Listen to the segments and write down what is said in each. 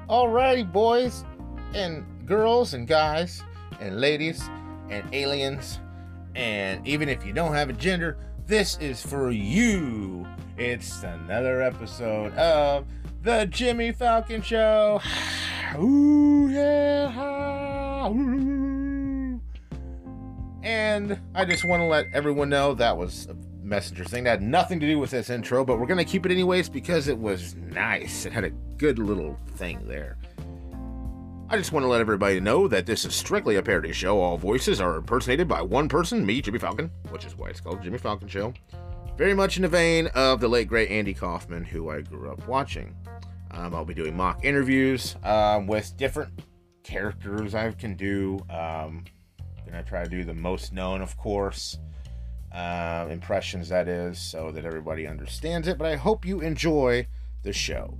Alrighty, boys and girls and guys and ladies and aliens, and even if you don't have a gender, this is for you. It's another episode of the Jimmy Falcon Show. Ooh, yeah. Ooh. And I just want to let everyone know that was a messenger thing that had nothing to do with this intro, but we're going to keep it anyways because it was nice. It had a good little thing there. I just want to let everybody know that this is strictly a parody show. All voices are impersonated by one person, me, Jimmy Falcon, which is why it's called Jimmy Falcon Show. Very much in the vein of the late, great Andy Kaufman, who I grew up watching. I'll be doing mock interviews with different characters I can do. Gonna try to do the most known, of course, impressions, that is, so that everybody understands it. But I hope you enjoy the show.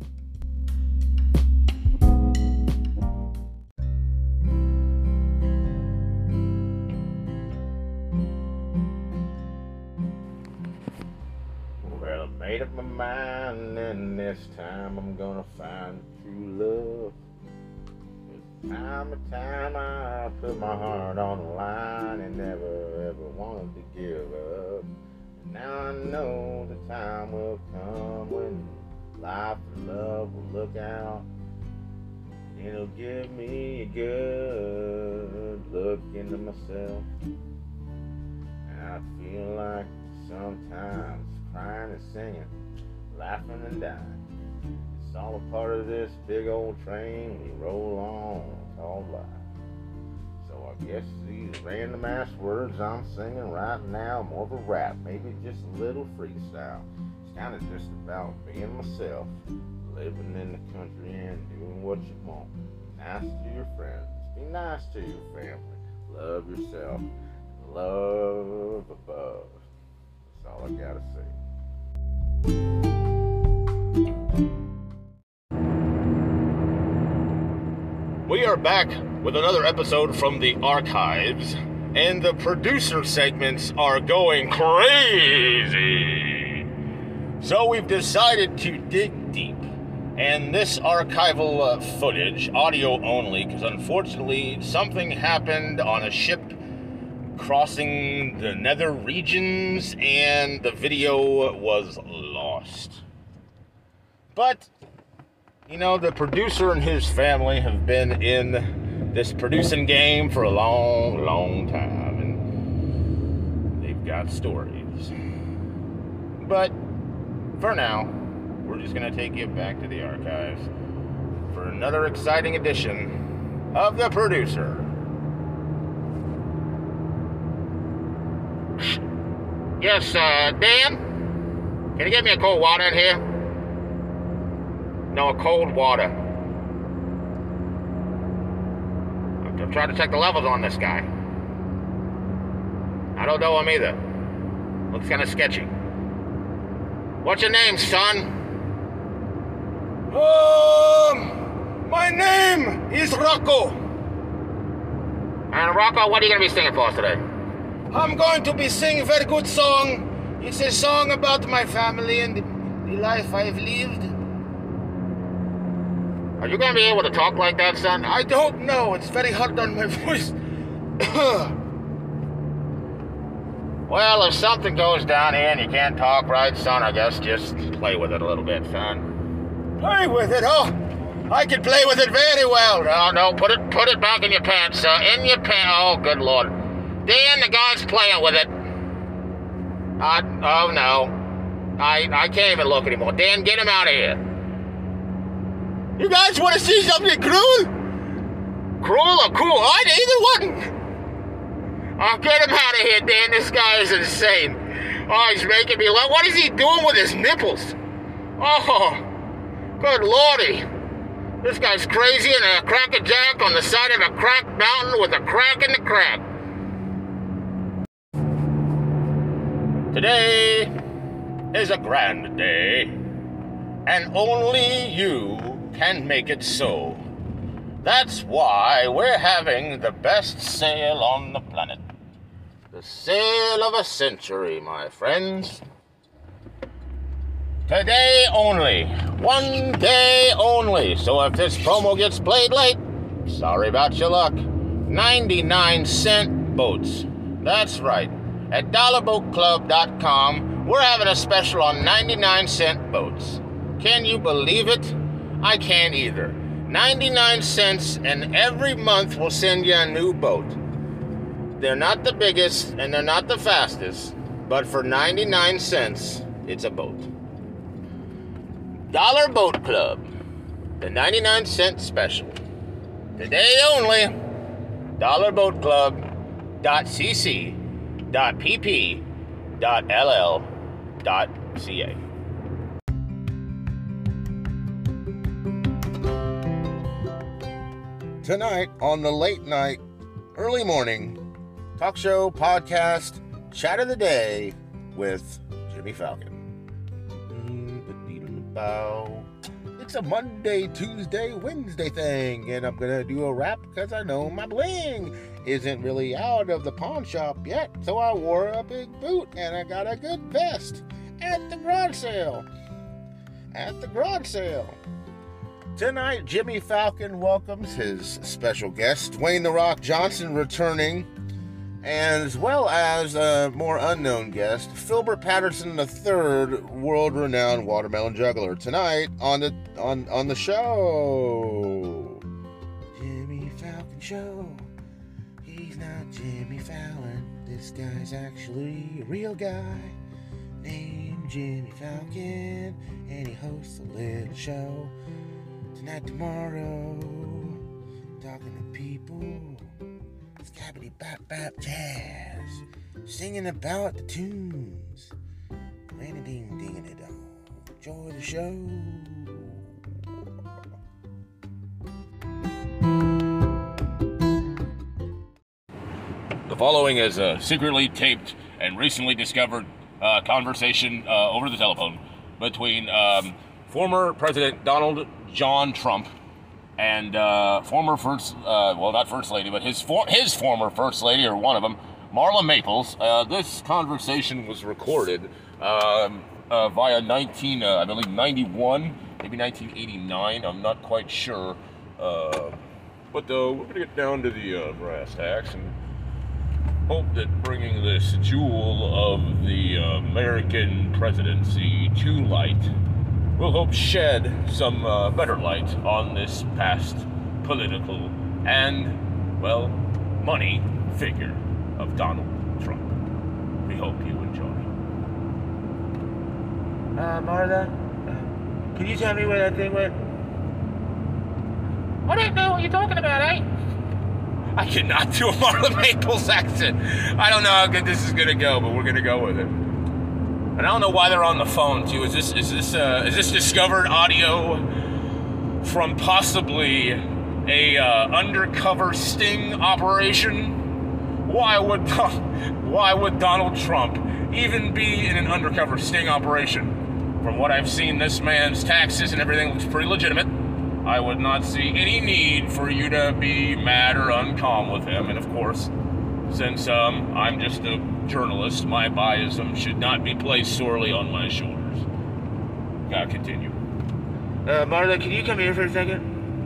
Well, I made up my mind, and this time I'm gonna find true love. Time and time I put my heart on the line and never ever wanted to give up. And now I know the time will come when life and love will look out. And it'll give me a good look into myself. And I feel like sometimes crying and singing, laughing and dying. It's all a part of this big old train we roll on, it's all life. So I guess these random ass words I'm singing right now, more of a rap, maybe just a little freestyle. It's kind of just about being myself, living in the country and doing what you want. Be nice to your friends, be nice to your family, love yourself, and love above. That's all I gotta say. We are back with another episode from the archives, and the producer segments are going crazy. So we've decided to dig deep, and this archival footage, audio only, because unfortunately something happened on a ship crossing the nether regions, and the video was lost. But you know, the producer and his family have been in this producing game for a long, long time, and they've got stories. But for now, we're just going to take you back to the archives for another exciting edition of The Producer. Yes, Dan? Can you get me a cold water in here? No, a cold water. I'm trying to check the levels on this guy. I don't know him either. Looks kind of sketchy. What's your name, son? My name is Rocco. And Rocco, what are you going to be singing for us today? I'm going to be singing a very good song. It's a song about my family and the life I've lived. Are you going to be able to talk like that, son? I don't know. It's very hard on my voice. Well, if something goes down here and you can't talk right, son, I guess just play with it a little bit, son. Play with it? Oh, I can play with it very well. No, put it back in your pants, sir. In your pants. Oh, good Lord. Dan, the guy's playing with it. Oh, no. I can't even look anymore. Dan, get him out of here. You guys want to see something cruel? Cruel or cool? Either one. Oh, get him out of here, Dan. This guy is insane. Oh, he's making me laugh. What is he doing with his nipples? Oh, good Lordy. This guy's crazy and a crackerjack on the side of a cracked mountain with a crack in the crack. Today is a grand day, and only you can make it so. That's why we're having the best sale on the planet. The sale of a century, my friends. Today only. One day only. So if this promo gets played late, sorry about your luck. 99-cent boats. That's right. At dollarboatclub.com, we're having a special on 99-cent boats. Can you believe it? I can't either. 99 cents, and every month we'll send you a new boat. They're not the biggest, and they're not the fastest, but for 99 cents, it's a boat. Dollar Boat Club, the 99-cent special. Today only, dollarboatclub.cc.pp.ll.ca. Tonight on the late night, early morning, talk show, podcast, chat of the day with Jimmy Falcon. It's a Monday, Tuesday, Wednesday thing, and I'm gonna do a rap because I know my bling isn't really out of the pawn shop yet, so I wore a big boot and I got a good vest at the garage sale. Tonight, Jimmy Falcon welcomes his special guest, Dwayne "The Rock" Johnson, returning, as well as a more unknown guest, Philbert Patterson III, world-renowned watermelon juggler. Tonight on the show, Jimmy Falcon Show. He's not Jimmy Fallon. This guy's actually a real guy named Jimmy Falcon, and he hosts a little show. Tonight, tomorrow, talking to people, scabbity bap bap jazz, singing about the tunes, ring ding ding it all. Enjoy the show. The following is a secretly taped and recently discovered conversation over the telephone between former President Donald John Trump and former not first lady, but his former first lady, or one of them, Marla Maples. This conversation was recorded via 91, maybe 1989. I'm not quite sure. But we're going to get down to the brass tacks and hope that bringing this jewel of the American presidency to light will hope shed some better light on this past political and, well, money figure of Donald Trump. We hope you enjoy. Martha, can you tell me where that thing went? I don't know what you're talking about, eh? I cannot do a Marla Maples accent. I don't know how good this is going to go, but we're going to go with it. And I don't know why they're on the phone too. Is this discovered audio from possibly a undercover sting operation? Why would Donald Trump even be in an undercover sting operation? From what I've seen, this man's taxes and everything looks pretty legitimate. I would not see any need for you to be mad or uncalm with him. And of course, since I'm just a journalist, my biasm should not be placed sorely on my shoulders. Gotta continue. Marla, can you come here for a second?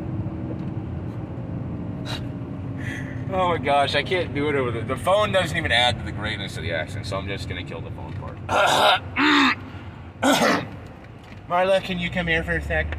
Oh my gosh, I can't do it over the phone doesn't even add to the greatness of the accent, so I'm just gonna kill the phone part. Marla, can you come here for a sec?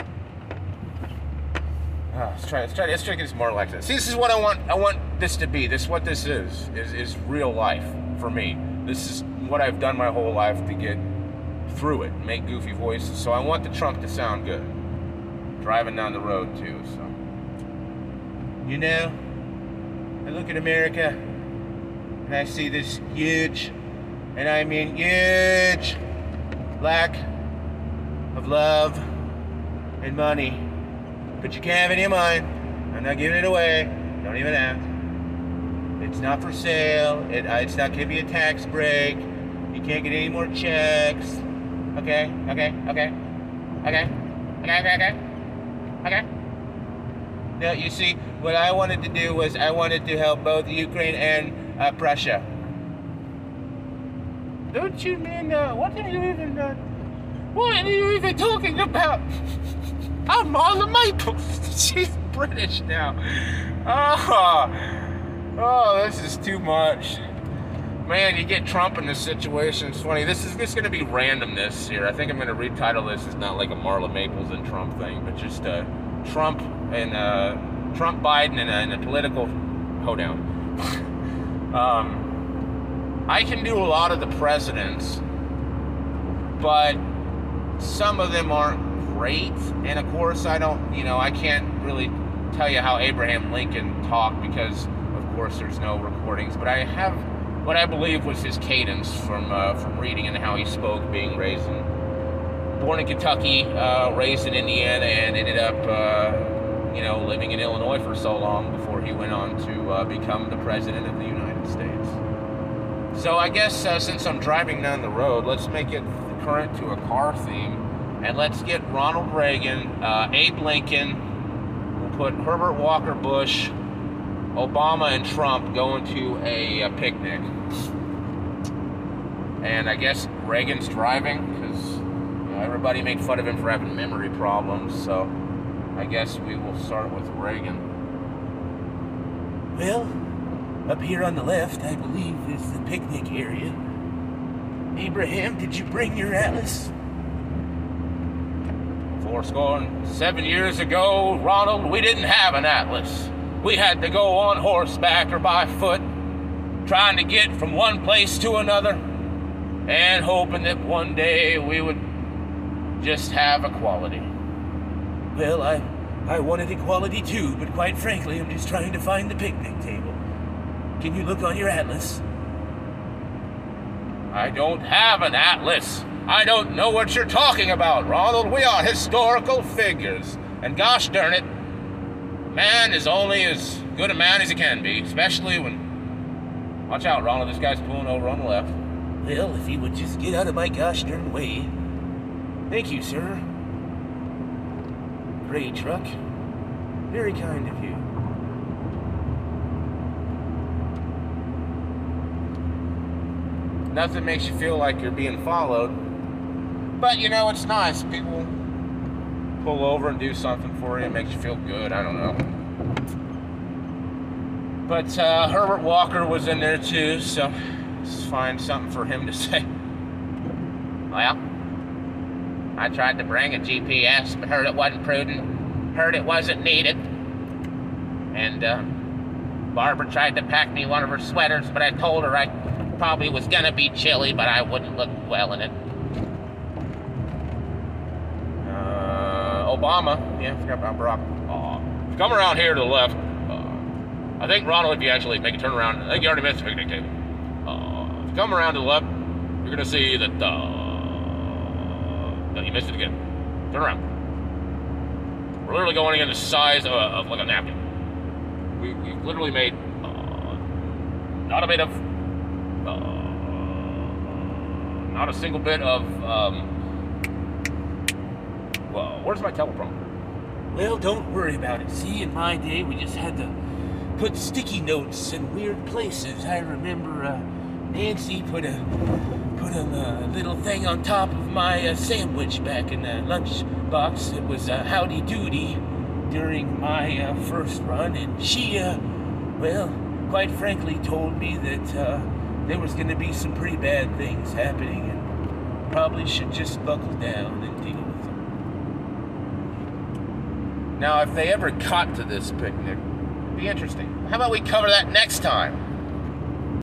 Let's try to get this more like this. See, this is what I want this to be. This is what this is real life for me. This is what I've done my whole life to get through it, make goofy voices. So I want the Trump to sound good. Driving down the road too, so. You know, I look at America and I see this huge, and I mean huge, lack of love and money. But you can't have any of mine. I'm not giving it away. Don't even ask. It's not for sale. It's not gonna be a tax break. You can't get any more checks. Okay. Now, you see, what I wanted to do was I wanted to help both Ukraine and Prussia. Don't you mean, what are you even, What are you even talking about? I'm Marla Maples. She's British now. Oh, this is too much. Man, you get Trump in this situation. It's funny. This is just going to be randomness here. I think I'm going to retitle this as not like a Marla Maples and Trump thing, but just Trump and Trump Biden and a political hoedown. I can do a lot of the presidents, but some of them aren't great. And of course, I can't really tell you how Abraham Lincoln talked because, of course, there's no recordings. But I have what I believe was his cadence from reading and how he spoke, being born in Kentucky, raised in Indiana, and ended up, living in Illinois for so long before he went on to become the president of the United States. So I guess since I'm driving down the road, let's make it current to a car theme, and let's get Ronald Reagan, Abe Lincoln. We'll put Herbert Walker Bush, Obama, and Trump going to a picnic. And I guess Reagan's driving because everybody made fun of him for having memory problems. So I guess we will start with Reagan. Well, up here on the left, I believe, is the picnic area. Abraham, did you bring your atlas? 7 years ago, Ronald, we didn't have an atlas. We had to go on horseback or by foot, trying to get from one place to another, and hoping that one day we would just have equality. Well, I wanted equality too, but quite frankly, I'm just trying to find the picnic table. Can you look on your atlas? I don't have an atlas. I don't know what you're talking about, Ronald. We are historical figures. And gosh darn it, man is only as good a man as he can be, especially when... Watch out, Ronald, this guy's pulling over on the left. Well, if he would just get out of my gosh darn way. Thank you, sir. Gray truck. Very kind of you. Nothing makes you feel like you're being followed. But, it's nice. People pull over and do something for you. It makes you feel good. I don't know. But Herbert Walker was in there too, so let's find something for him to say. Well, I tried to bring a GPS, but heard it wasn't prudent. Heard it wasn't needed. And Barbara tried to pack me one of her sweaters, but I told her I probably was gonna be chilly, but I wouldn't look well in it. Obama, yeah, I forgot about Barack. Come around here to the left. I think, Ronald, if you actually make a turn around, I think you already missed the picnic table. If you come around to the left, you're gonna see that, no, you missed it again. Turn around. We're literally going in the size of like a napkin. We've literally made, not a bit of, not a single bit of, well, where's my teleprompter? Well, don't worry about it. See, in my day, we just had to put sticky notes in weird places. I remember Nancy put a little thing on top of my sandwich back in the lunch box. It was Howdy Doody during my first run, and she, well, quite frankly, told me that there was going to be some pretty bad things happening, and probably should just buckle down and deal with them. Now, if they ever got to this picnic, it'd be interesting. How about we cover that next time?